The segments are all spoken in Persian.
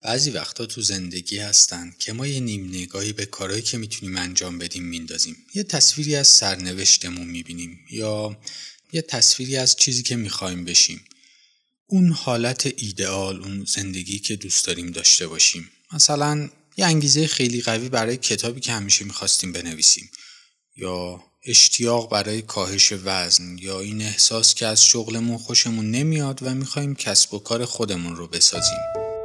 بعضی وقتا تو زندگی هستن که ما یه نیم نگاهی به کارهایی که میتونیم انجام بدیم میندازیم. یه تصویری از سرنوشتمون میبینیم یا یه تصویری از چیزی که میخوایم بشیم. اون حالت ایدئال، اون زندگی که دوست داریم داشته باشیم. مثلا یه انگیزه خیلی قوی برای کتابی که همیشه میخواستیم بنویسیم، یا اشتیاق برای کاهش وزن، یا این احساس که از شغلمون خوشمون نمیاد و میخوایم کسب و کار خودمون رو بسازیم.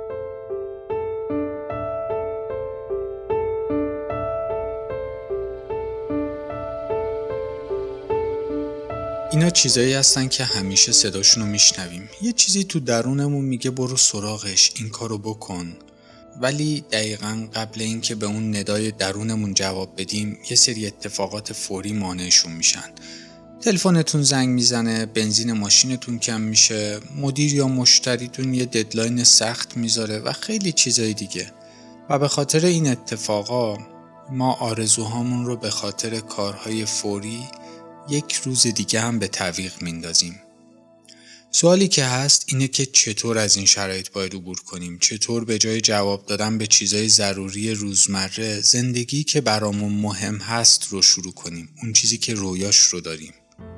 اینا چیزایی هستن که همیشه صداشونو میشنویم. یه چیزی تو درونمون میگه برو سراغش، این کارو بکن. ولی دقیقاً قبل اینکه به اون ندای درونمون جواب بدیم، یه سری اتفاقات فوری مانعشون میشن. تلفنتون زنگ میزنه، بنزین ماشینتون کم میشه، مدیر یا مشتریتون یه ددلاین سخت میذاره و خیلی چیزای دیگه. و به خاطر این اتفاقا ما آرزوهامون رو به خاطر کارهای فوری یک روز دیگه هم به تعویق میندازیم. سوالی که هست اینه که چطور از این شرایط باید عبور کنیم؟ چطور به جای جواب دادن به چیزای ضروری روزمره، زندگی که برامون مهم هست رو شروع کنیم؟ اون چیزی که رویاش رو داریم.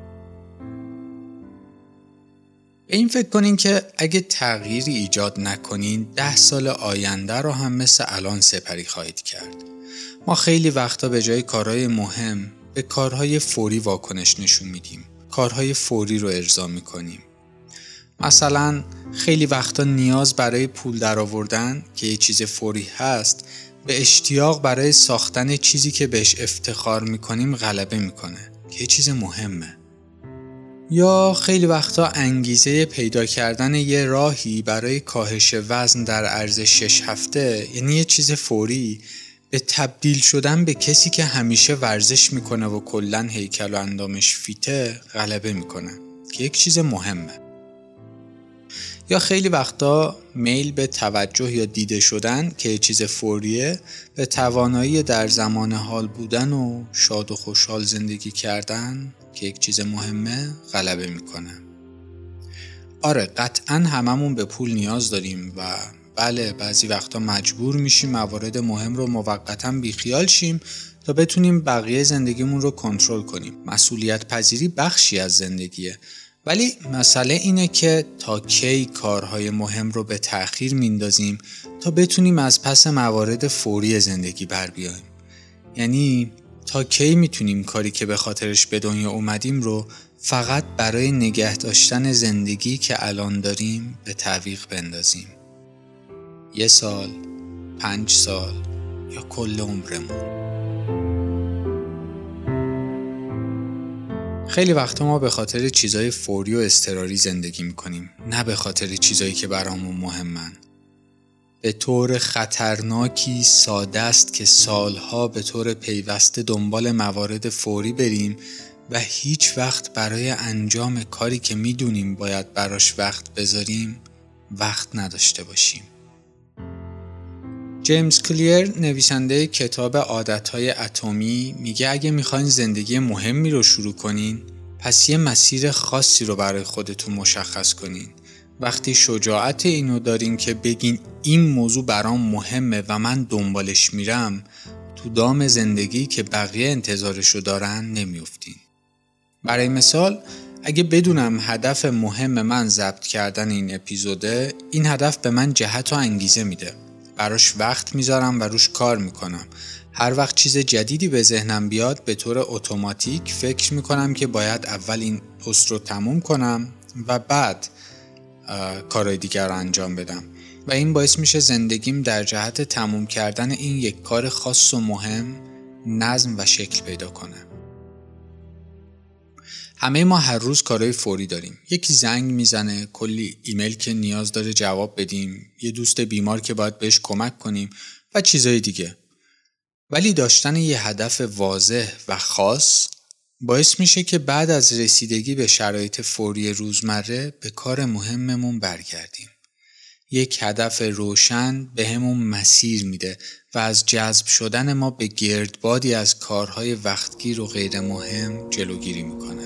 به این فکر کنین که اگه تغییری ایجاد نکنین 10 سال آینده رو هم مثل الان سپری خواهید کرد. ما خیلی وقتا به جای کارهای مهم به کارهای فوری واکنش نشون میدیم. کارهای فوری رو ارضا میکنیم. مثلا خیلی وقتا نیاز برای پول درآوردن که یه چیز فوری هست به اشتیاق برای ساختن چیزی که بهش افتخار میکنیم غلبه میکنه که یه چیز مهمه. یا خیلی وقتا انگیزه پیدا کردن یه راهی برای کاهش وزن در عرض 6 هفته، یعنی یه چیز فوری، به تبدیل شدن به کسی که همیشه ورزش میکنه و کلن هیکل و اندامش فیته غلبه میکنه که یک چیز مهمه. یا خیلی وقتا میل به توجه یا دیده شدن که یه چیز فوریه به توانایی در زمان حال بودن و شاد و خوشحال زندگی کردن که یک چیز مهمه غلبه میکنه. آره، قطعاً هممون به پول نیاز داریم و بله، بعضی وقتا مجبور میشیم موارد مهم رو موقتاً بیخیال شیم تا بتونیم بقیه زندگیمون رو کنترل کنیم. مسئولیت پذیری بخشی از زندگیه. ولی مسئله اینه که تا کی کارهای مهم رو به تأخیر میندازیم تا بتونیم از پس موارد فوری زندگی بر بیاییم. یعنی تا کی میتونیم کاری که به خاطرش به دنیا اومدیم رو فقط برای نگه داشتن زندگی که الان داریم به تعویق بندازیم؟ 1 سال، 5 سال یا کل عمرمون؟ خیلی وقتا ما به خاطر چیزای فوری و اضطراری زندگی میکنیم، نه به خاطر چیزایی که برامون مهمن. به طور خطرناکی ساده است که سالها به طور پیوسته دنبال موارد فوری بریم و هیچ وقت برای انجام کاری که میدونیم باید براش وقت بذاریم وقت نداشته باشیم. جیمز کلیر، نویسنده کتاب عادتهای اتمی، میگه اگه میخواین زندگی مهمی رو شروع کنین، پس یه مسیر خاصی رو برای خودتون مشخص کنین. وقتی شجاعت اینو دارین که بگین این موضوع برام مهمه و من دنبالش میرم، تو دام زندگی که بقیه انتظارشو دارن نمیافتین. برای مثال، اگه بدونم هدف مهم من ضبط کردن این اپیزوده، این هدف به من جهت و انگیزه میده. براش وقت میذارم و روش کار میکنم. هر وقت چیز جدیدی به ذهنم بیاد به طور اتوماتیک فکر میکنم که باید اول این پست رو تموم کنم و بعد کارهای دیگر رو انجام بدم و این باعث میشه زندگیم در جهت تموم کردن این یک کار خاص و مهم نظم و شکل پیدا کنه. همه ما هر روز کارهای فوری داریم. یکی زنگ میزنه، کلی ایمیل که نیاز داره جواب بدیم، یه دوست بیمار که باید بهش کمک کنیم و چیزهای دیگه. ولی داشتن یه هدف واضح و خاص باعث میشه که بعد از رسیدگی به شرایط فوری روزمره به کار مهممون برگردیم. یک هدف روشن به همون مسیر میده و از جذب شدن ما به گردبادی از کارهای وقتگیر و غیر مهم جلوگیری میکنه.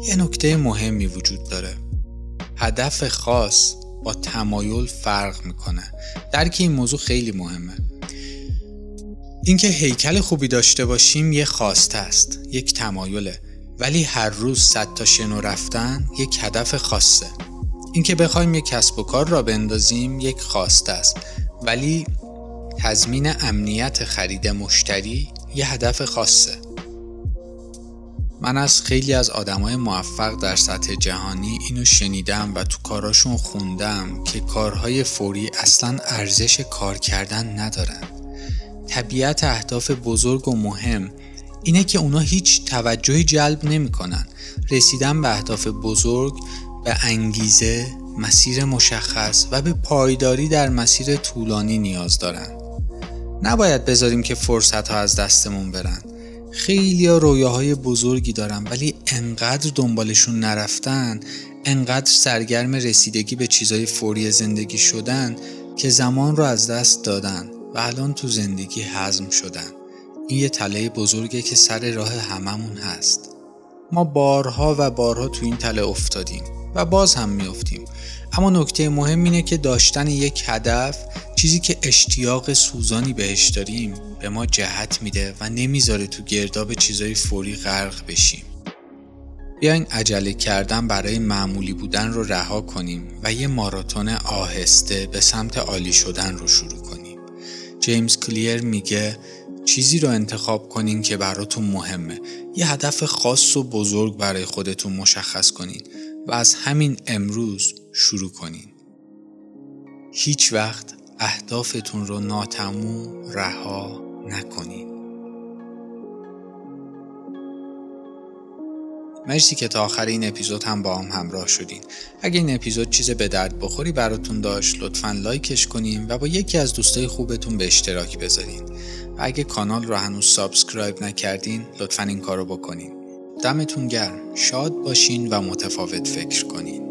یه نکته مهمی وجود داره. هدف خاص با تمایل فرق میکنه. درک این موضوع خیلی مهمه. اینکه هیکل خوبی داشته باشیم یه خواسته است، یک تمایله، ولی هر روز 100 تا شنا رفتن یک هدف خاصه. اینکه بخوایم یک کسب و کار را بندازیم یک خواسته است، ولی تضمین امنیت خرید مشتری یه هدف خاصه. من از خیلی از آدمای موفق در سطح جهانی اینو شنیدم و تو کاراشون خوندم که کارهای فوری اصلاً ارزش کار کردن ندارن. طبیعت اهداف بزرگ و مهم اینه که اونا هیچ توجهی جلب نمی کنن. رسیدن به اهداف بزرگ به انگیزه، مسیر مشخص و به پایداری در مسیر طولانی نیاز دارن. نباید بذاریم که فرصت ها از دستمون برن. خیلی ها رویاهای بزرگی دارن ولی انقدر دنبالشون نرفتن، انقدر سرگرم رسیدگی به چیزای فوری زندگی شدن که زمان رو از دست دادن و الان تو زندگی هضم شدن. این یه تله بزرگه که سر راه هممون هست. ما بارها و بارها تو این تله افتادیم و باز هم میافتیم. اما نکته مهم اینه که داشتن یک هدف، چیزی که اشتیاق سوزانی بهش داریم، به ما جهت میده و نمیذاره تو گرداب چیزای فوری غرق بشیم. بیاین عجله کردن برای معمولی بودن رو رها کنیم و یه ماراتون آهسته به سمت عالی شدن رو شروع کنیم. جیمز کلیر میگه چیزی رو انتخاب کنین که براتون مهمه. یه هدف خاص و بزرگ برای خودتون مشخص کنین و از همین امروز شروع کنین. هیچ وقت اهدافتون رو ناتموم رها نکنین. مرسی که تا آخر این اپیزود هم با هم همراه شدین. اگه این اپیزود چیز به درد بخوری براتون داشت، لطفاً لایکش کنین و با یکی از دوستای خوبتون به اشتراک بذارین. و اگه کانال رو هنوز سابسکرایب نکردین، لطفاً این کارو بکنین. دمتون گرم. شاد باشین و متفاوت فکر کنین.